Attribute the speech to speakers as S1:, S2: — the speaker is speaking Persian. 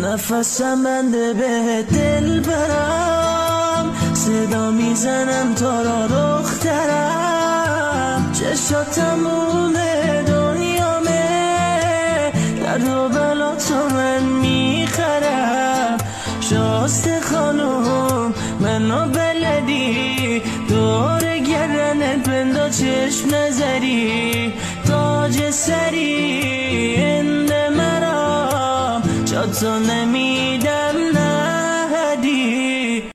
S1: نفسم بنده به دل برم، صدا میزنم تا را دخترم. چشا تموم دنیامه، درد و بلا تو من میخرم. شاسته خانوم منو بلدی، دور گردنت بندا چشم نظری، تاج سر